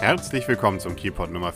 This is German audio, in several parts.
Herzlich willkommen zum Kielpot Nummer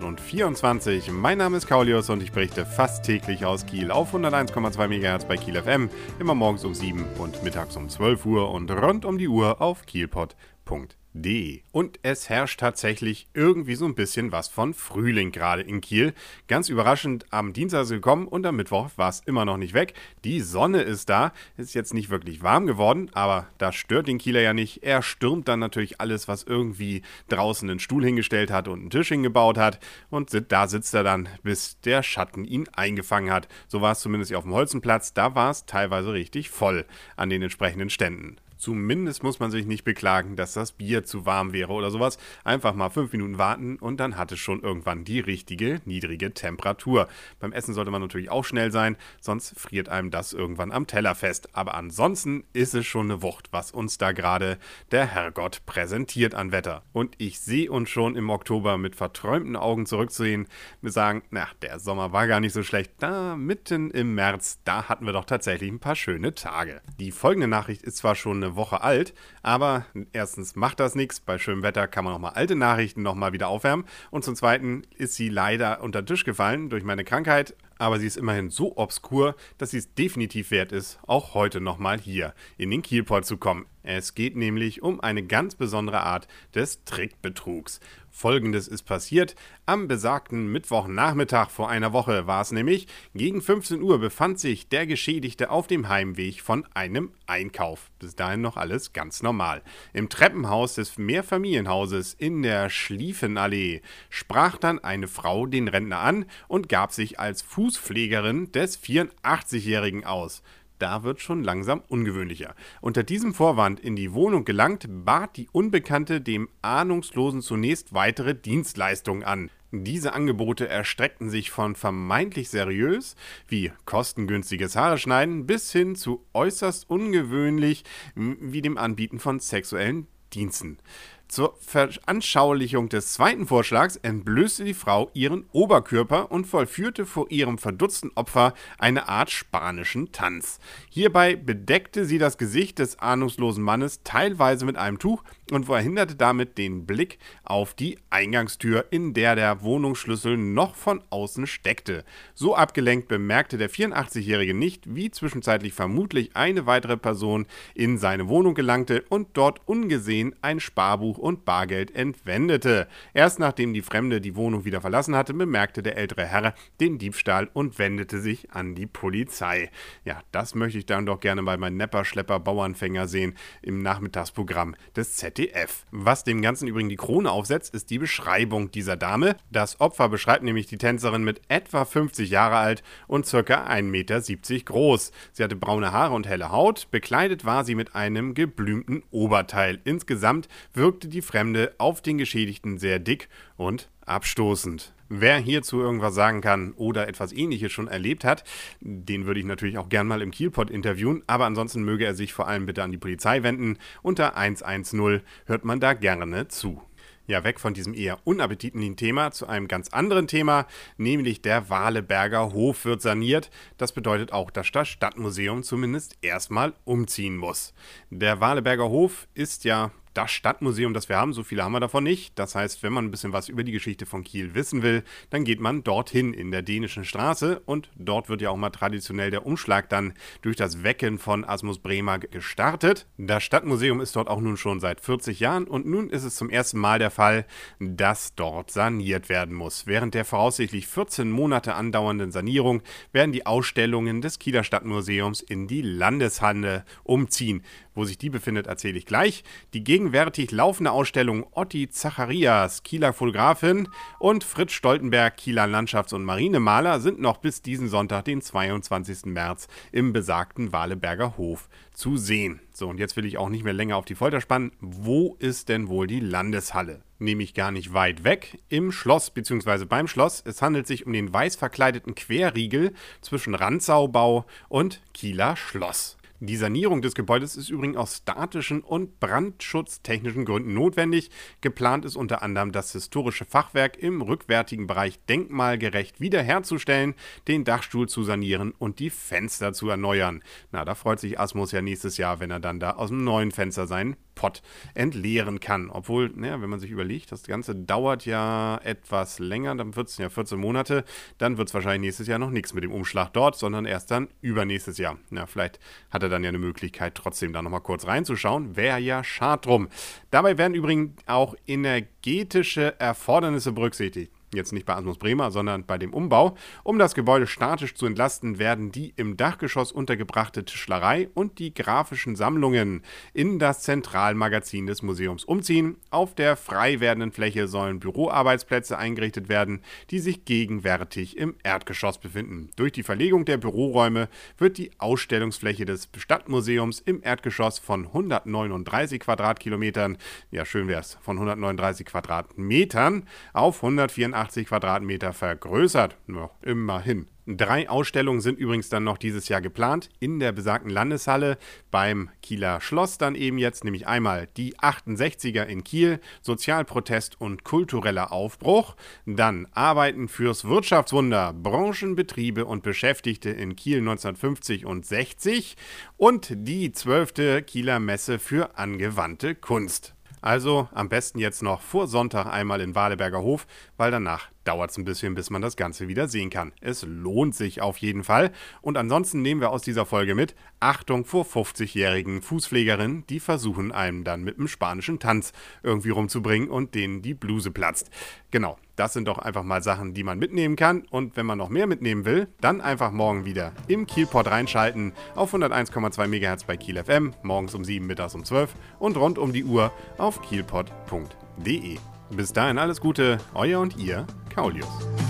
424. Mein Name ist Kaulius und ich berichte fast täglich aus Kiel auf 101,2 MHz bei Kiel FM, immer morgens um 7 und mittags um 12 Uhr und rund um die Uhr auf kielpot.de. Und es herrscht tatsächlich irgendwie so ein bisschen was von Frühling gerade in Kiel. Ganz überraschend, am Dienstag ist es gekommen und am Mittwoch war es immer noch nicht weg. Die Sonne ist da, ist jetzt nicht wirklich warm geworden, aber das stört den Kieler ja nicht. Er stürmt dann natürlich alles, was irgendwie draußen einen Stuhl hingestellt hat und einen Tisch hingebaut hat. Und da sitzt er dann, bis der Schatten ihn eingefangen hat. So war es zumindest hier auf dem Holzenplatz. Da war es teilweise richtig voll an den entsprechenden Ständen. Zumindest muss man sich nicht beklagen, dass das Bier zu warm wäre oder sowas. Einfach mal 5 Minuten warten und dann hat es schon irgendwann die richtige, niedrige Temperatur. Beim Essen sollte man natürlich auch schnell sein, sonst friert einem das irgendwann am Teller fest. Aber ansonsten ist es schon eine Wucht, was uns da gerade der Herrgott präsentiert an Wetter. Und ich sehe uns schon im Oktober mit verträumten Augen zurücksehen. Wir sagen, der Sommer war gar nicht so schlecht. Da mitten im März, da hatten wir doch tatsächlich ein paar schöne Tage. Die folgende Nachricht ist zwar schon eine Woche alt, aber erstens macht das nichts, bei schönem Wetter kann man auch mal alte Nachrichten nochmal wieder aufwärmen und zum Zweiten ist sie leider unter den Tisch gefallen durch meine Krankheit, aber sie ist immerhin so obskur, dass sie es definitiv wert ist, auch heute nochmal hier in den Kielpot zu kommen. Es geht nämlich um eine ganz besondere Art des Trickbetrugs. Folgendes ist passiert: Am besagten Mittwochnachmittag vor einer Woche war es nämlich, gegen 15 Uhr befand sich der Geschädigte auf dem Heimweg von einem Einkauf. Bis dahin noch alles ganz normal. Im Treppenhaus des Mehrfamilienhauses in der Schlieffenallee sprach dann eine Frau den Rentner an und gab sich als Fußpflegerin des 84-Jährigen aus. Da wird schon langsam ungewöhnlicher. Unter diesem Vorwand in die Wohnung gelangt, bat die Unbekannte dem Ahnungslosen zunächst weitere Dienstleistungen an. Diese Angebote erstreckten sich von vermeintlich seriös, wie kostengünstiges Haare schneiden, bis hin zu äußerst ungewöhnlich, wie dem Anbieten von sexuellen Diensten. Zur Veranschaulichung des zweiten Vorschlags entblößte die Frau ihren Oberkörper und vollführte vor ihrem verdutzten Opfer eine Art spanischen Tanz. Hierbei bedeckte sie das Gesicht des ahnungslosen Mannes teilweise mit einem Tuch und verhinderte damit den Blick auf die Eingangstür, in der der Wohnungsschlüssel noch von außen steckte. So abgelenkt bemerkte der 84-Jährige nicht, wie zwischenzeitlich vermutlich eine weitere Person in seine Wohnung gelangte und dort ungesehen ein Sparbuch und Bargeld entwendete. Erst nachdem die Fremde die Wohnung wieder verlassen hatte, bemerkte der ältere Herr den Diebstahl und wendete sich an die Polizei. Ja, das möchte ich dann doch gerne bei meinem Nepper, Schlepper, Bauernfänger sehen im Nachmittagsprogramm des ZDF. Was dem Ganzen übrigens die Krone aufsetzt, ist die Beschreibung dieser Dame. Das Opfer beschreibt nämlich die Tänzerin mit etwa 50 Jahre alt und ca. 1,70 Meter groß. Sie hatte braune Haare und helle Haut, bekleidet war sie mit einem geblümten Oberteil. Insgesamt wirkte die Fremde auf den Geschädigten sehr dick und abstoßend. Wer hierzu irgendwas sagen kann oder etwas Ähnliches schon erlebt hat, den würde ich natürlich auch gern mal im Kielpot interviewen, aber ansonsten möge er sich vor allem bitte an die Polizei wenden. Unter 110 hört man da gerne zu. Ja, weg von diesem eher unappetitlichen Thema zu einem ganz anderen Thema, nämlich der Waleberger Hof wird saniert. Das bedeutet auch, dass das Stadtmuseum zumindest erstmal umziehen muss. Der Waleberger Hof ist ja das Stadtmuseum, das wir haben, so viele haben wir davon nicht. Das heißt, wenn man ein bisschen was über die Geschichte von Kiel wissen will, dann geht man dorthin in der Dänischen Straße und dort wird ja auch mal traditionell der Umschlag dann durch das Wecken von Asmus Bremer gestartet. Das Stadtmuseum ist dort auch nun schon seit 40 Jahren und nun ist es zum ersten Mal der Fall, dass dort saniert werden muss. Während der voraussichtlich 14 Monate andauernden Sanierung werden die Ausstellungen des Kieler Stadtmuseums in die Landeshalle umziehen. Wo sich die befindet, erzähle ich gleich. Die gegenwärtig laufende Ausstellung Otti Zacharias, Kieler Fotografin, und Fritz Stoltenberg, Kieler Landschafts- und Marinemaler, sind noch bis diesen Sonntag, den 22. März, im besagten Waleberger Hof zu sehen. So, und jetzt will ich auch nicht mehr länger auf die Folter spannen. Wo ist denn wohl die Landeshalle? Nämlich gar nicht weit weg, im Schloss bzw. beim Schloss. Es handelt sich um den weiß verkleideten Querriegel zwischen Rantzaubau und Kieler Schloss. Die Sanierung des Gebäudes ist übrigens aus statischen und brandschutztechnischen Gründen notwendig. Geplant ist unter anderem, das historische Fachwerk im rückwärtigen Bereich denkmalgerecht wiederherzustellen, den Dachstuhl zu sanieren und die Fenster zu erneuern. Na, da freut sich Asmus ja nächstes Jahr, wenn er dann da aus dem neuen Fenster seinen Pott entleeren kann. Obwohl, naja, wenn man sich überlegt, das Ganze dauert ja etwas länger, dann wird es ja 14 Monate, dann wird es wahrscheinlich nächstes Jahr noch nichts mit dem Umschlag dort, sondern erst dann übernächstes Jahr. Na, vielleicht hat er dann ja eine Möglichkeit, trotzdem da nochmal kurz reinzuschauen. Wäre ja schade drum. Dabei werden übrigens auch energetische Erfordernisse berücksichtigt. Jetzt nicht bei Asmus Bremer, sondern bei dem Umbau. Um das Gebäude statisch zu entlasten, werden die im Dachgeschoss untergebrachte Tischlerei und die grafischen Sammlungen in das Zentralmagazin des Museums umziehen. Auf der frei werdenden Fläche sollen Büroarbeitsplätze eingerichtet werden, die sich gegenwärtig im Erdgeschoss befinden. Durch die Verlegung der Büroräume wird die Ausstellungsfläche des Stadtmuseums im Erdgeschoss von 139 Quadratkilometern, ja schön wär's, von 139 Quadratmetern auf 184 Quadratmeter vergrößert. Ja, immerhin. 3 Ausstellungen sind übrigens dann noch dieses Jahr geplant in der besagten Landeshalle beim Kieler Schloss dann eben jetzt, nämlich einmal die 68er in Kiel, Sozialprotest und kultureller Aufbruch, dann Arbeiten fürs Wirtschaftswunder, Branchen, Betriebe und Beschäftigte in Kiel 1950 und 60 und die 12. Kieler Messe für angewandte Kunst. Also am besten jetzt noch vor Sonntag einmal in Waleberger Hof, weil danach dauert es ein bisschen, bis man das Ganze wieder sehen kann. Es lohnt sich auf jeden Fall. Und ansonsten nehmen wir aus dieser Folge mit: Achtung vor 50-jährigen Fußpflegerinnen, die versuchen einem dann mit einem spanischen Tanz irgendwie rumzubringen und denen die Bluse platzt. Genau, das sind doch einfach mal Sachen, die man mitnehmen kann. Und wenn man noch mehr mitnehmen will, dann einfach morgen wieder im Kielpot reinschalten auf 101,2 MHz bei Kiel FM, morgens um 7, mittags um 12 und rund um die Uhr auf kielpot.de. Bis dahin alles Gute, euer und ihr, Kaulius.